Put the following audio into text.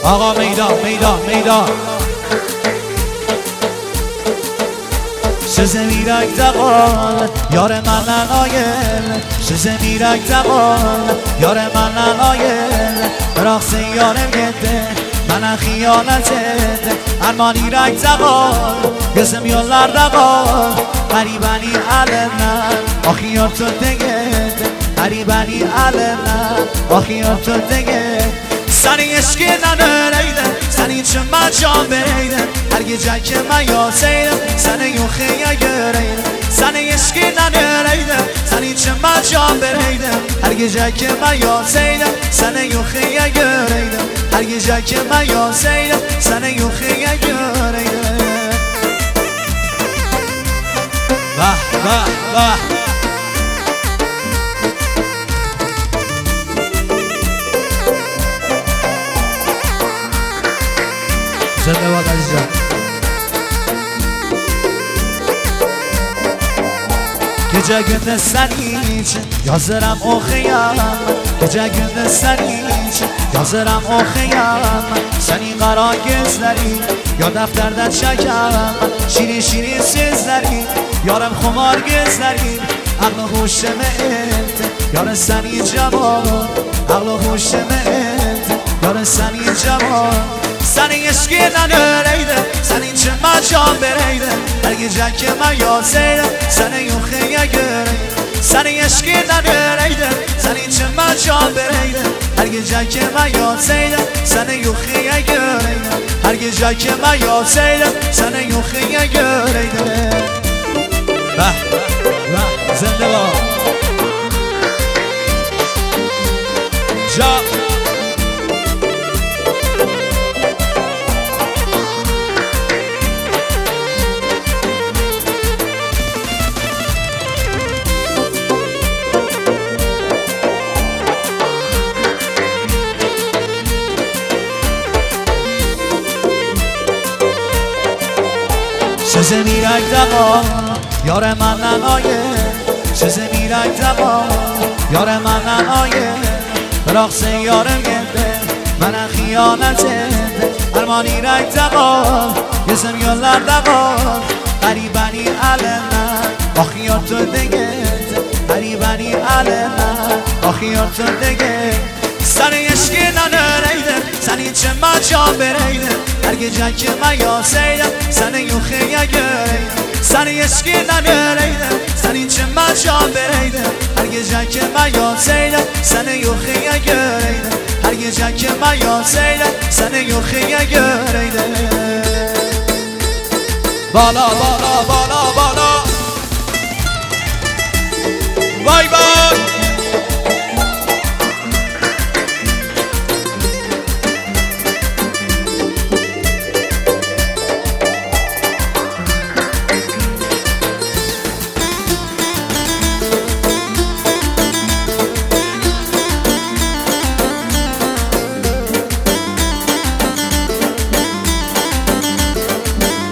آقا میدان میدان میدان سز میرک دقال یار من ننایل سز میرک دقال یار من ننایل براخ یارم گده من خیانتت ارمانی رک دقال گزم یالر دقال قریبانی علمن آخیار تو دگد قریبانی علمن آخیار تو دگد سنی اشکی ننریده سنی چه من جان بریده هرگی جک من یاسیده سنی یوخی گریده سنی اشکی ننریده سنی چه من جان بریده هرگی جک من یاسیده سنی یوخی گریده هرگی جک من یاسیده سنی یوخی گریده واه واه واه زنده باد عزیزم گece gündüzden hiç yazırım okuyam Gece gündüzden hiç yazırım okuyam Senin kara gözlerin ya defterden çekem Şirin şirin sözlerin yarım kumar gözlerin Aklı hoşuma etti yarın senin cemal Aklı hoşuma etti yarın senin cemal Senin eşkinden öyleydi Senin için ben can vereydi Her gece ki ben yazsaydı Senin yukarıya göreydi Senin eşkinden öyleydi Senin için ben can vereydi Her gece ki ben yazsaydı Senin yukarıya göreydi Her gece ki ben yazsaydı Senin yukarıya göreydi Vah vah zinde var Can سز میرک دقال یار من ننایه سز میرک دقال یار من ننایه براخ یارم گده من خیانتت ارمانی رک دقال گزم یالر دقال قریبانی علمن آخیار تو دگد قریبانی علمن آخیار تو دگد سنی اشکی ننریده سنی چه من جان بریده هر گجه که من یاسیده سنی یوخیه گریده سنی اشکی ننریده سنی چه من جان بریده هر گجه که من یاسیده سنی یوخیه گریده هر گجه که من یاسیده سنی یوخیه گریده بالا بالا بالا بالا